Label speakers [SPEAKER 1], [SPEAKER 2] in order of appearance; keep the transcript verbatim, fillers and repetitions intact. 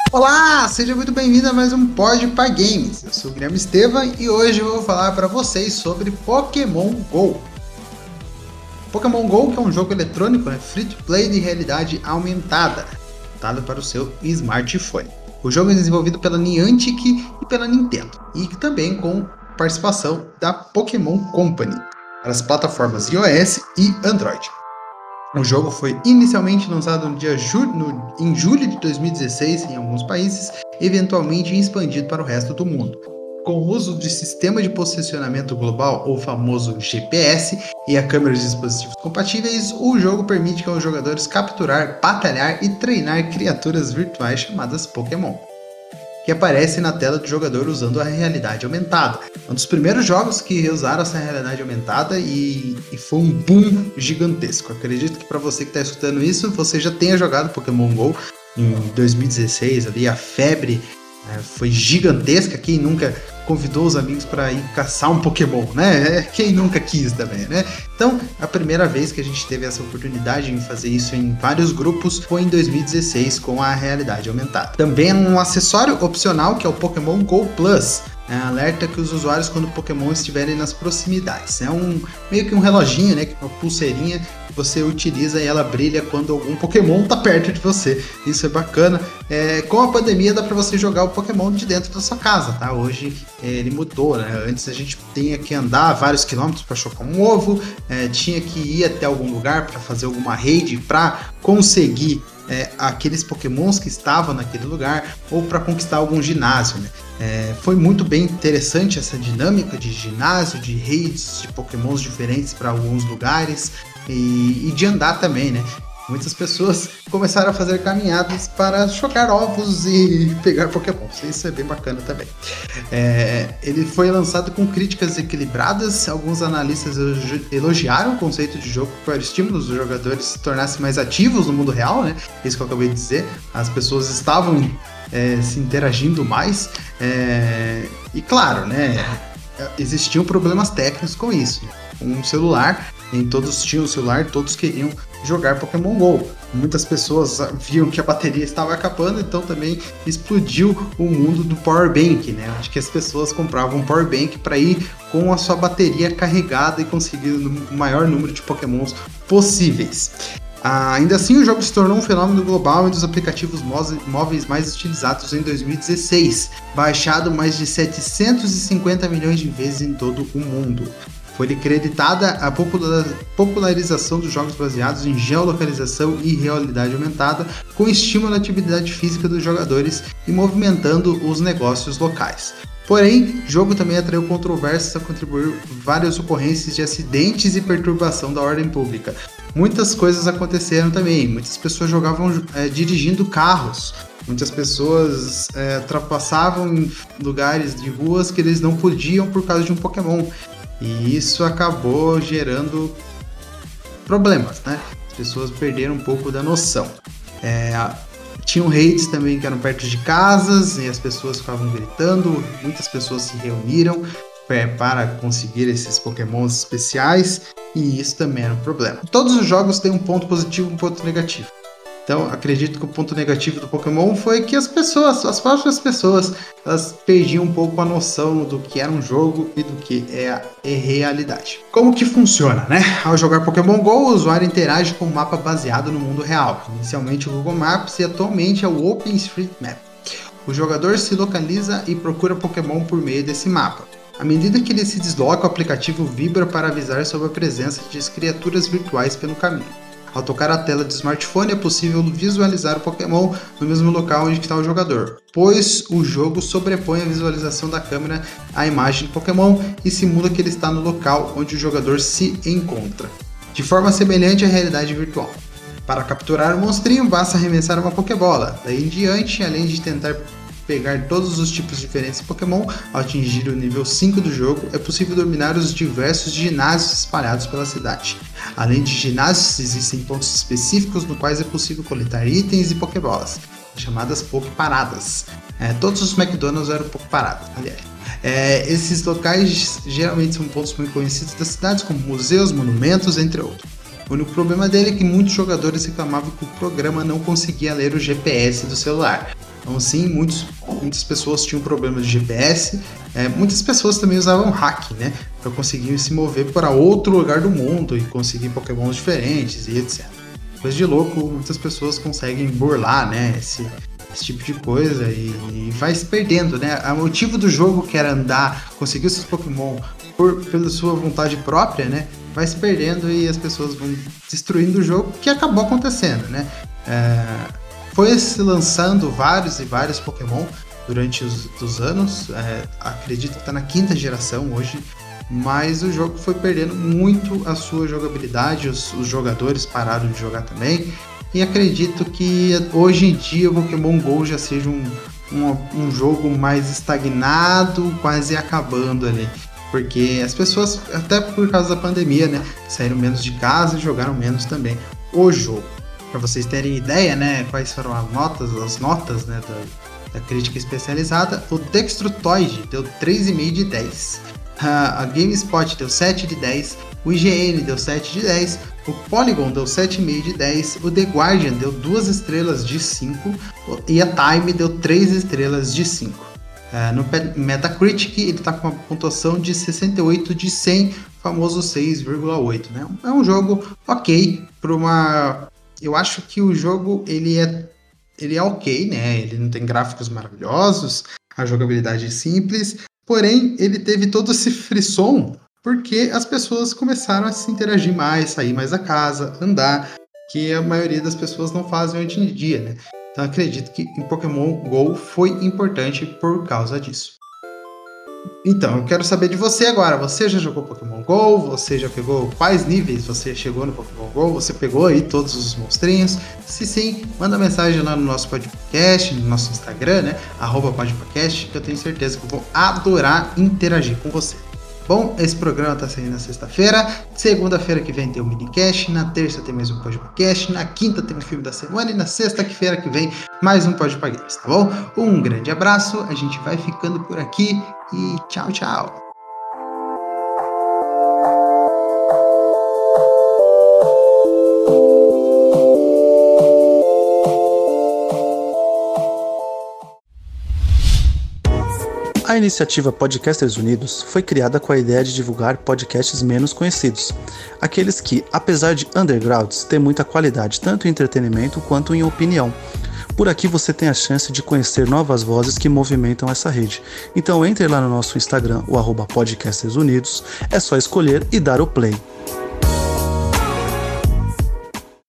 [SPEAKER 1] Olá, seja muito bem-vindo a mais um Pod Pá Games. Eu sou o Guilherme Estevam e hoje eu vou falar para vocês sobre Pokémon GO. Pokémon GO, que é um jogo eletrônico, né, free to play de realidade aumentada, voltado para o seu smartphone. O jogo é desenvolvido pela Niantic e pela Nintendo, e também com participação da Pokémon Company, para as plataformas iOS e Android. O jogo foi inicialmente lançado no dia ju no, em julho de dois mil e dezesseis em alguns países, eventualmente expandido para o resto do mundo. Com o uso de sistema de posicionamento global, ou famoso G P S, e a câmera de dispositivos compatíveis, o jogo permite aos jogadores capturar, batalhar e treinar criaturas virtuais chamadas Pokémon, que aparece na tela do jogador usando a realidade aumentada. Um dos primeiros jogos que usaram essa realidade aumentada e, e foi um boom gigantesco. Acredito que para você que está escutando isso, você já tenha jogado Pokémon GO em dois mil e dezesseis, ali a febre é, foi gigantesca. Quem nunca convidou os amigos para ir caçar um Pokémon, né? Quem nunca quis também, né? Então, a primeira vez que a gente teve essa oportunidade de fazer isso em vários grupos foi em dois mil e dezesseis com a realidade aumentada. Também um acessório opcional que é o Pokémon GO Plus. É, alerta que os usuários quando o Pokémon estiverem nas proximidades. É um meio que um reloginho, né? Uma pulseirinha que você utiliza e ela brilha quando algum Pokémon tá perto de você. Isso é bacana. É, com a pandemia dá para você jogar o Pokémon de dentro da sua casa, tá? Hoje é, ele mudou, né? Antes a gente tinha que andar vários quilômetros para chocar um ovo, é, tinha que ir até algum lugar para fazer alguma raid para conseguir É, aqueles Pokémons que estavam naquele lugar ou para conquistar algum ginásio, né? É, foi muito bem interessante essa dinâmica de ginásio, de raids, de Pokémons diferentes para alguns lugares e, e de andar também, né? Muitas pessoas começaram a fazer caminhadas para chocar ovos e pegar Pokémons. Isso é bem bacana também. É, ele foi lançado com críticas equilibradas. Alguns analistas elogiaram o conceito de jogo para o estímulo dos jogadores se tornassem mais ativos no mundo real, né? Isso que eu acabei de dizer. As pessoas estavam é, se interagindo mais. É, e claro, né? Existiam problemas técnicos com isso. Um celular, nem todos tinham celular, todos queriam jogar Pokémon GO. Muitas pessoas viam que a bateria estava acabando, então também explodiu o mundo do Power Bank, né? Acho que as pessoas compravam um Power Bank para ir com a sua bateria carregada e conseguir o maior número de Pokémons possíveis. Ah, ainda assim, o jogo se tornou um fenômeno global e dos aplicativos móveis mais utilizados em dois mil e dezesseis, baixado mais de setecentos e cinquenta milhões de vezes em todo o mundo. Foi acreditada a popularização dos jogos baseados em geolocalização e realidade aumentada, com estímulo à atividade física dos jogadores e movimentando os negócios locais. Porém, o jogo também atraiu controvérsias a contribuir várias ocorrências de acidentes e perturbação da ordem pública. Muitas coisas aconteceram também, muitas pessoas jogavam é, dirigindo carros, muitas pessoas é, ultrapassavam em lugares de ruas que eles não podiam por causa de um Pokémon. E isso acabou gerando problemas, né? As pessoas perderam um pouco da noção. É, tinham raids também que eram perto de casas e as pessoas ficavam gritando. Muitas pessoas se reuniram é, para conseguir esses Pokémons especiais e isso também era um problema. Todos os jogos têm um ponto positivo e um ponto negativo. Então, acredito que o ponto negativo do Pokémon foi que as pessoas, as próprias pessoas, elas perdiam um pouco a noção do que era um jogo e do que é a realidade. Como que funciona, né? Ao jogar Pokémon GO, o usuário interage com um mapa baseado no mundo real. Inicialmente o Google Maps e atualmente é o OpenStreetMap. O jogador se localiza e procura Pokémon por meio desse mapa. À medida que ele se desloca, o aplicativo vibra para avisar sobre a presença de criaturas virtuais pelo caminho. Ao tocar a tela do smartphone é possível visualizar o Pokémon no mesmo local onde está o jogador, pois o jogo sobrepõe a visualização da câmera à imagem do Pokémon e simula que ele está no local onde o jogador se encontra, de forma semelhante à realidade virtual. Para capturar o monstrinho, basta arremessar uma Pokébola. Daí em diante, além de tentar pegar todos os tipos diferentes de Pokémon, ao atingir o nível cinco do jogo, é possível dominar os diversos ginásios espalhados pela cidade. Além de ginásios, existem pontos específicos no quais é possível coletar itens e Pokébolas, chamadas Poképaradas. É, todos os McDonald's eram Poképaradas, aliás. É, esses locais geralmente são pontos muito conhecidos das cidades, como museus, monumentos, entre outros. O único problema dele é que muitos jogadores reclamavam que o programa não conseguia ler o G P S do celular. Então sim, muitos, muitas pessoas tinham problemas de G P S, é, muitas pessoas também usavam hack, né, para conseguir se mover para outro lugar do mundo e conseguir pokémons diferentes e etcétera. Coisa de louco, muitas pessoas conseguem burlar, né, esse, esse tipo de coisa e, e vai se perdendo, né? O motivo do jogo, que era andar, conseguir os seus Pokémon por, pela sua vontade própria, né, vai se perdendo e as pessoas vão destruindo o jogo, que acabou acontecendo, né? É, foi se lançando vários e vários Pokémon durante os, os anos, é, acredito que está na quinta geração hoje, mas o jogo foi perdendo muito a sua jogabilidade, os, os jogadores pararam de jogar também, e acredito que hoje em dia o Pokémon GO já seja um, um, um jogo mais estagnado, quase acabando ali. Porque as pessoas, até por causa da pandemia, né, saíram menos de casa e jogaram menos também o jogo. Para vocês terem ideia, né, quais foram as notas, as notas, né, da, da crítica especializada, o Dextrotoid deu três vírgula cinco de dez, a, a GameSpot deu sete de dez, o I G N deu sete de dez, o Polygon deu sete vírgula cinco de dez, o The Guardian deu duas estrelas de cinco e a Time deu três estrelas de cinco. Uh, no Metacritic ele está com uma pontuação de sessenta e oito de cem, famoso seis vírgula oito, né? É um jogo ok para uma... Eu acho que o jogo ele é, ele é ok, né? Ele não tem gráficos maravilhosos, a jogabilidade é simples, porém ele teve todo esse frisson porque as pessoas começaram a se interagir mais, sair mais da casa, andar, que a maioria das pessoas não fazem hoje em dia, né? Então acredito que em Pokémon GO foi importante por causa disso. Então, eu quero saber de você agora. Você já jogou Pokémon GO? Você já pegou quais níveis você chegou no Pokémon GO? Você pegou aí todos os monstrinhos? Se sim, manda mensagem lá no nosso podcast, no nosso Instagram, né? arroba podpodcast, que eu tenho certeza que eu vou adorar interagir com você. Bom, esse programa tá saindo na sexta-feira, segunda-feira que vem tem o minicast, na terça tem mais um podcast, na quinta tem o filme da semana e na sexta-feira que vem mais um Podpah Games, tá bom? Um grande abraço, a gente vai ficando por aqui e tchau, tchau!
[SPEAKER 2] A iniciativa Podcasters Unidos foi criada com a ideia de divulgar podcasts menos conhecidos, aqueles que, apesar de undergrounds, têm muita qualidade tanto em entretenimento quanto em opinião. Por aqui você tem a chance de conhecer novas vozes que movimentam essa rede. Então entre lá no nosso Instagram, o arroba Podcasters Unidos, é só escolher e dar o play.